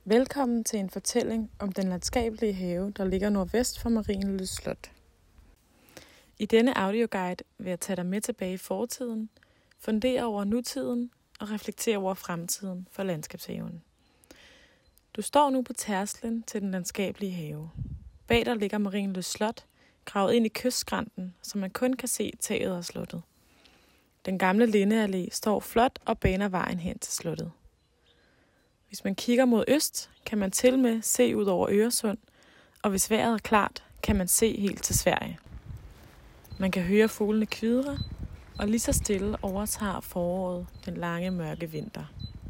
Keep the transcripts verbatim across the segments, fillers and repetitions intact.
Velkommen til en fortælling om den landskabelige have, der ligger nordvest for Marienlyst Slot. I denne audioguide vil jeg tage dig med tilbage i fortiden, fundere over nutiden og reflektere over fremtiden for landskabshaven. Du står nu på tærsklen til den landskabelige have. Bag der ligger Marienlyst Slot, gravet ind i kystskrænten, så man kun kan se taget af slottet. Den gamle lindeallé står flot og baner vejen hen til slottet. Hvis man kigger mod øst, kan man til med se ud over Øresund, og hvis vejret er klart, kan man se helt til Sverige. Man kan høre fuglene kvidre, og lige så stille overtager foråret den lange mørke vinter.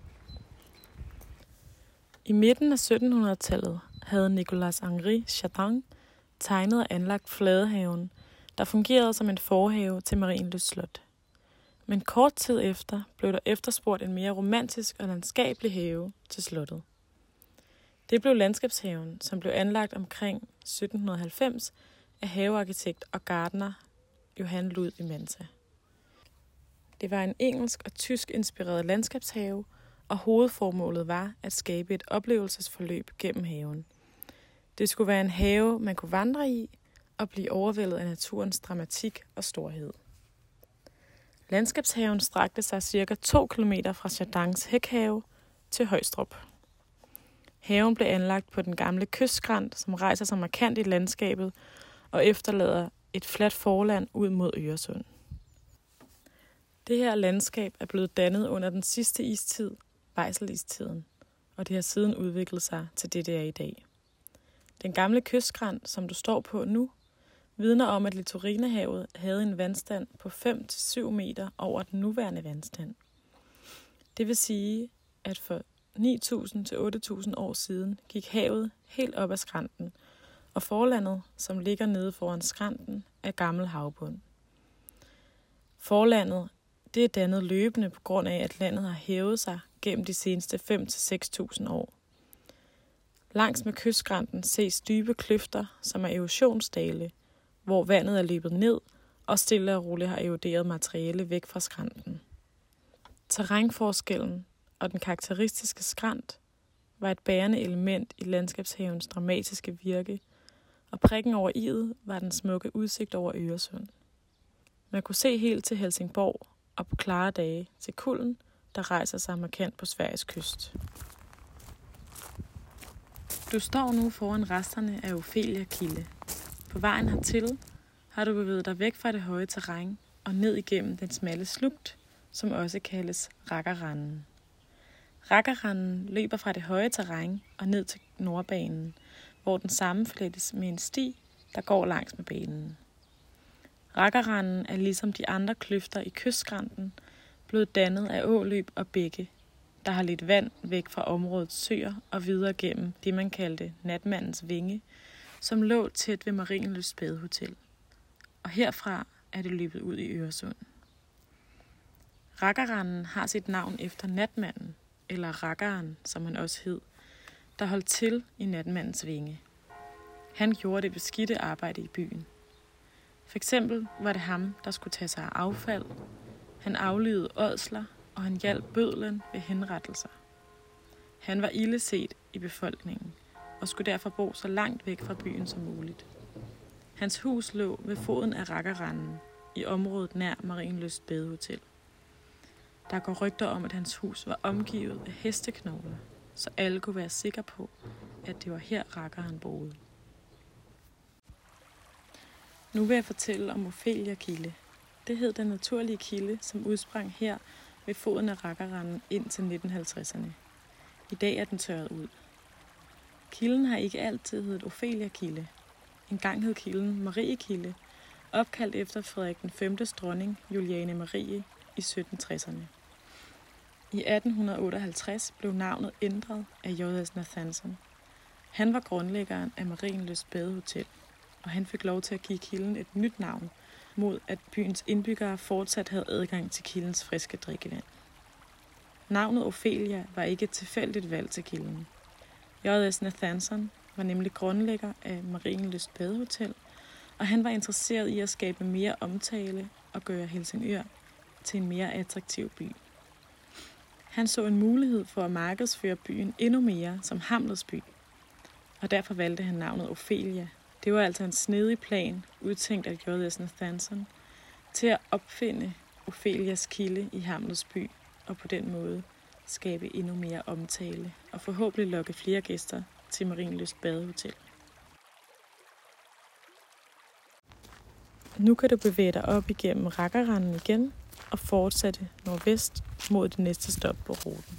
I midten af syttenhundredetallet havde Nicolas Henri Chardin tegnet og anlagt Fladehaven, der fungerede som en forhave til Marienlyst Slot. Men kort tid efter blev der efterspurgt en mere romantisk og landskabelig have til slottet. Det blev landskabshaven, som blev anlagt omkring sytten halvfems af havearkitekt og gartner Johan Ludvig Manta. Det var en engelsk og tysk inspireret landskabshave, og hovedformålet var at skabe et oplevelsesforløb gennem haven. Det skulle være en have, man kunne vandre i og blive overvældet af naturens dramatik og storhed. Landskabshaven strakte sig cirka to kilometer fra Chardins hækhave til Højstrup. Haven blev anlagt på den gamle kystskrænt, som rejser sig markant i landskabet og efterlader et fladt forland ud mod Øresund. Det her landskab er blevet dannet under den sidste istid, Weichselistiden, og det har siden udviklet sig til det, det er i dag. Den gamle kystskrænt, som du står på nu, vidner om, at Littorinehavet havde en vandstand på fem til syv meter over den nuværende vandstand. Det vil sige, at for ni tusind til otte tusind år siden gik havet helt op ad skrænten, og forlandet, som ligger nede foran skrænten, er gammel havbund. Forlandet det er dannet løbende på grund af, at landet har hævet sig gennem de seneste fem til seks tusind år. Langs med kystskrænten ses dybe kløfter, som er erosionsdale, hvor vandet er løbet ned, og stille og roligt har eroderet materiale væk fra skrænten. Terrænforskellen og den karakteristiske skrænt var et bærende element i landskabshavens dramatiske virke, og prikken over i'et var den smukke udsigt over Øresund. Man kunne se helt til Helsingborg og på klare dage til Kullen, der rejser sig markant på Sveriges kyst. Du står nu foran resterne af Ophelia Kilde. På vejen hertil har du bevæget dig væk fra det høje terræn og ned igennem den smalle slugt, som også kaldes Rakkerranden. Rakkerranden løber fra det høje terræn og ned til Nordbanen, hvor den sammenflettes med en sti, der går langs med banen. Rakkerranden er ligesom de andre kløfter i kystskrænten blevet dannet af åløb og bække, der har lidt vand væk fra områdets søer og videre gennem det, man kaldte Natmandens Vinge, som lå tæt ved Marienlyst Badehotel. Og herfra er det løbet ud i Øresund. Rakkerranden har sit navn efter natmanden, eller rakkeren, som han også hed, der holdt til i Natmandens Vinge. Han gjorde det beskidte arbejde i byen. For eksempel var det ham, der skulle tage sig af affald. Han aflivede ådsler, og han hjalp bødlen ved henrettelser. Han var ildeset i befolkningen, og skulle derfor bo så langt væk fra byen som muligt. Hans hus lå ved foden af Rakkerranden, i området nær Marienlyst Badehotel. Der går rygter om, at hans hus var omgivet af hesteknogler, så alle kunne være sikre på, at det var her rakkeren boede. Nu vil jeg fortælle om Ophelia Kilde. Det hed den naturlige kilde, som udsprang her ved foden af Rakkerranden indtil nitten halvtredserne. I dag er den tørret ud. Kilden har ikke altid heddet Ophelia Kilde. En gang hed kilden Marie Kilde, opkaldt efter Frederik den femtes dronning Juliane Marie i sytten tresserne. I atten otteoghalvtreds blev navnet ændret af J S Nathanson. Han var grundlæggeren af Marienlyst Badehotel, og han fik lov til at give kilden et nyt navn, mod at byens indbyggere fortsat havde adgang til kildens friske drikkevand. Navnet Ophelia var ikke et tilfældigt valg til kilden. J S Nathanson var nemlig grundlægger af Marienlyst Badehotel, og han var interesseret i at skabe mere omtale og gøre Helsingør til en mere attraktiv by. Han så en mulighed for at markedsføre byen endnu mere som Hamlets-by, og derfor valgte han navnet Ophelia. Det var altså en snedig plan, udtænkt af J S Nathanson, til at opfinde Ophelias kilde i Hamlets-by, og på den måde skabe endnu mere omtale, og forhåbentlig lokke flere gæster til Marienlyst Badehotel. Nu kan du bevæge dig op igennem Rakkerranden igen og fortsætte nordvest mod det næste stop på ruten.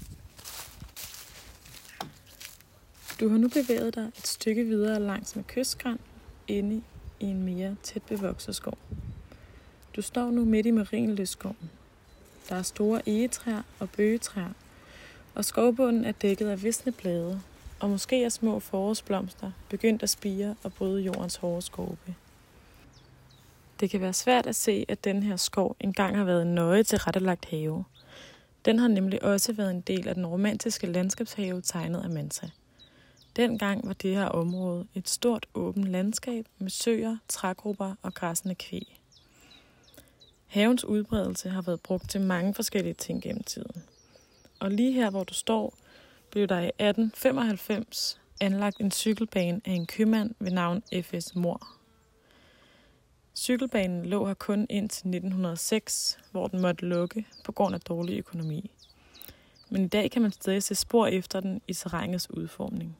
Du har nu bevæget dig et stykke videre langs med kystskrænten inde i en mere tæt bevokset skov. Du står nu midt i Marienlystskoven. Der er store egetræer og bøgetræer, og skovbunden er dækket af visne blade, og måske er små forårsblomster begyndt at spire og bryde jordens hårde skorpe. Det kan være svært at se, at den her skov engang har været en nøje tilrettelagt have. Den har nemlig også været en del af den romantiske landskabshave tegnet af Mansa. Dengang var det her område et stort åbent landskab med søer, trægrupper og græssende kvæg. Havens udbredelse har været brugt til mange forskellige ting gennem tiden. Og lige her, hvor du står, blev der i atten femoghalvfems anlagt en cykelbane af en købmand ved navn F S Mohr. Cykelbanen lå her kun indtil nitten hundrede og seks, hvor den måtte lukke på grund af dårlig økonomi. Men i dag kan man stadig se spor efter den i terrænets udformning.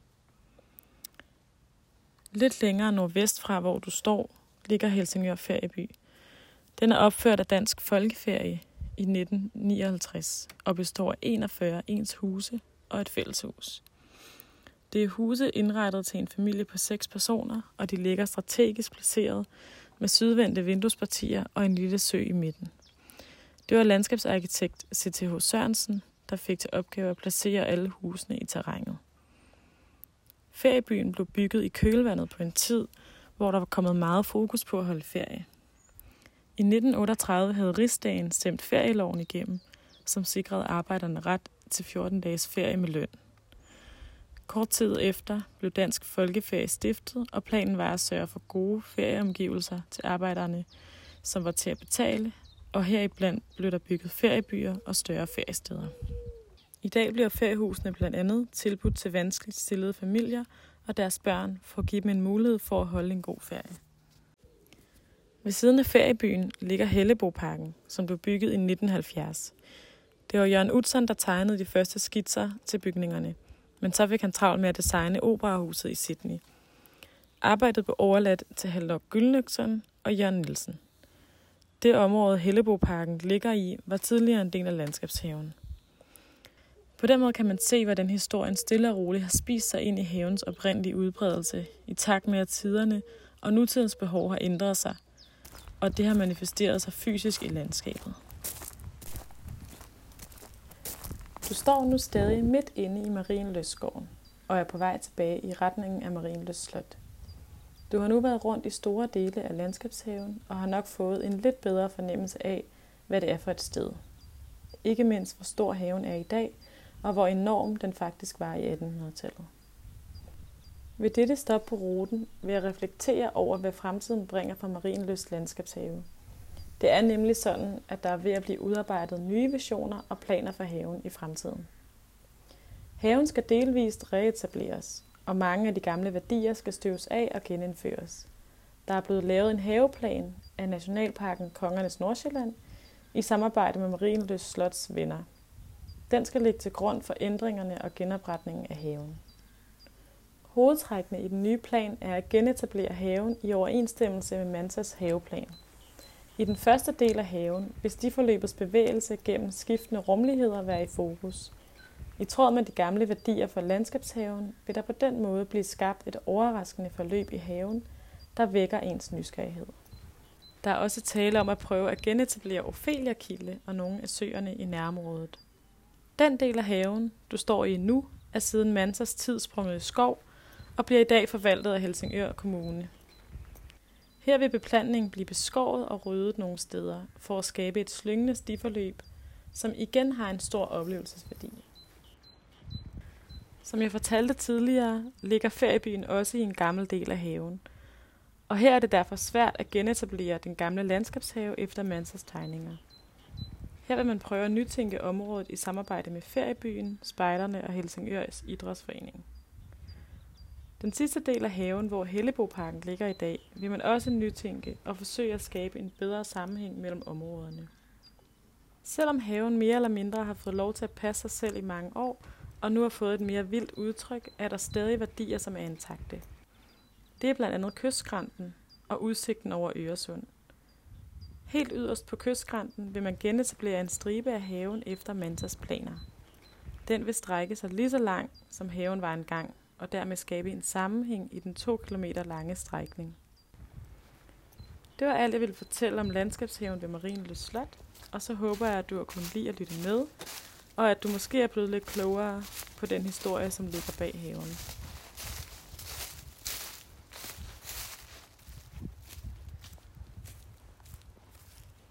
Lidt længere nordvest fra, hvor du står, ligger Helsingør Ferieby. Den er opført af Dansk Folkeferie i nitten nioghalvtreds og består af enogfyrre ens huse og et fælleshus. Det er huse indrettet til en familie på seks personer, og de ligger strategisk placeret med sydvendte vinduespartier og en lille sø i midten. Det var landskabsarkitekt C T H Sørensen, der fik til opgave at placere alle husene i terrænet. Feriebyen blev bygget i kølvandet på en tid, hvor der var kommet meget fokus på at holde ferie. I nitten otteogtredive havde Rigsdagen stemt ferieloven igennem, som sikrede arbejderne ret til fjorten dages ferie med løn. Kort tid efter blev Dansk Folkeferie stiftet, og planen var at sørge for gode ferieomgivelser til arbejderne, som var til at betale, og heriblandt blev der bygget feriebyer og større feriesteder. I dag bliver feriehusene blandt andet tilbudt til vanskeligt stillede familier og deres børn for at give dem en mulighed for at holde en god ferie. Ved siden af feriebyen ligger Helleboparken, som blev bygget i nitten halvfjerds. Det var Jørgen Utzon, der tegnede de første skitser til bygningerne, men så fik han travlt med at designe operahuset i Sydney. Arbejdet blev overladt til Haldor Gyldnøksson og Jørgen Nielsen. Det område, Helleboparken ligger i, var tidligere en del af landskabshaven. På den måde kan man se, hvordan historien stille og roligt har spist sig ind i havens oprindelige udbredelse, i takt med at tiderne og nutidens behov har ændret sig, og det har manifesteret sig fysisk i landskabet. Du står nu stadig midt inde i Marienlystskoven og er på vej tilbage i retningen af Marienlyst Slot. Du har nu været rundt i store dele af landskabshaven og har nok fået en lidt bedre fornemmelse af, hvad det er for et sted. Ikke mindst hvor stor haven er i dag, og hvor enorm den faktisk var i attenhundredetallet. Ved dette stop på ruten vil jeg reflektere over, hvad fremtiden bringer for Marienlyst Landskabshave. Det er nemlig sådan, at der er ved at blive udarbejdet nye visioner og planer for haven i fremtiden. Haven skal delvist reetableres, og mange af de gamle værdier skal støves af og genindføres. Der er blevet lavet en haveplan af Nationalparken Kongernes Nordsjælland i samarbejde med Marienlyst Slots venner. Den skal ligge til grund for ændringerne og genopretningen af haven. Hovedtrækkene i den nye plan er at genetablere haven i overensstemmelse med Mansas haveplan. I den første del af haven vil stiforløbets bevægelse gennem skiftende rumligheder være i fokus. I tråd med de gamle værdier for landskabshaven vil der på den måde blive skabt et overraskende forløb i haven, der vækker ens nysgerrighed. Der er også tale om at prøve at genetablere Ophelia-kilde og nogle af søerne i nærområdet. Den del af haven, du står i nu, er siden Mansas tid sprunget i skov og bliver i dag forvaltet af Helsingør Kommune. Her vil beplantningen blive beskåret og ryddet nogle steder for at skabe et slyngende stiforløb, som igen har en stor oplevelsesværdi. Som jeg fortalte tidligere, ligger feriebyen også i en gammel del af haven, og her er det derfor svært at genetablere den gamle landskabshave efter Mansas tegninger. Her vil man prøve at nytænke området i samarbejde med Feriebyen, Spejderne og Helsingørs Idrætsforening. Den sidste del af haven, hvor Helleboparken ligger i dag, vil man også nytænke og forsøge at skabe en bedre sammenhæng mellem områderne. Selvom haven mere eller mindre har fået lov til at passe sig selv i mange år, og nu har fået et mere vildt udtryk, er der stadig værdier, som er intakte. Det er blandt andet kystskrænten og udsigten over Øresund. Helt yderst på kystskrænten vil man genetablere en stribe af haven efter Mantas planer. Den vil strække sig lige så lang, som haven var engang, og dermed skabe en sammenhæng i den to kilometer lange strækning. Det var alt, jeg ville fortælle om landskabshaven ved Marienlyst Slot, og så håber jeg, at du har kunnet lide at lytte med, og at du måske er blevet lidt klogere på den historie, som ligger bag haven.